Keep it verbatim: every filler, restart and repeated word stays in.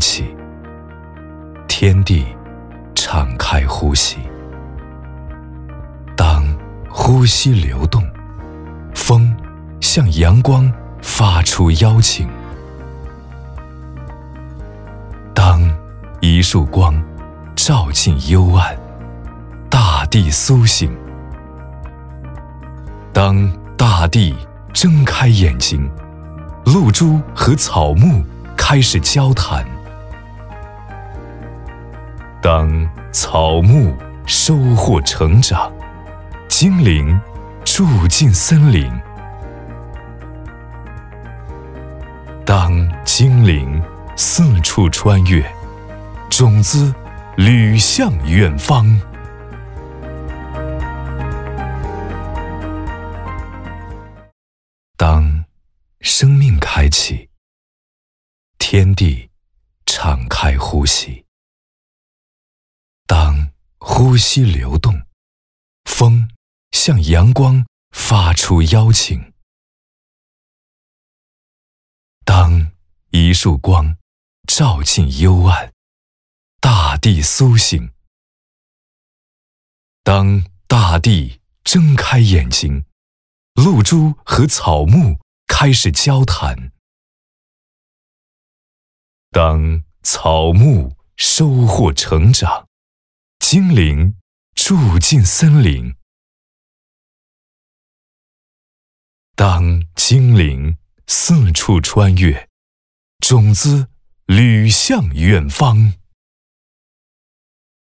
启，天地敞开呼吸。当呼吸流动，风向阳光发出邀请。当一束光照进幽暗，大地苏醒。当大地睁开眼睛，露珠和草木开始交谈。当草木收获成长，精灵住进森林。当精灵四处穿越，种子履向远方。当生命开启，天地敞开呼吸。当呼吸流动，风向阳光发出邀请。当一束光照进幽暗，大地苏醒。当大地睁开眼睛，露珠和草木开始交谈。当草木收获成长，精灵住进森林。当精灵四处穿越，种子履向远方。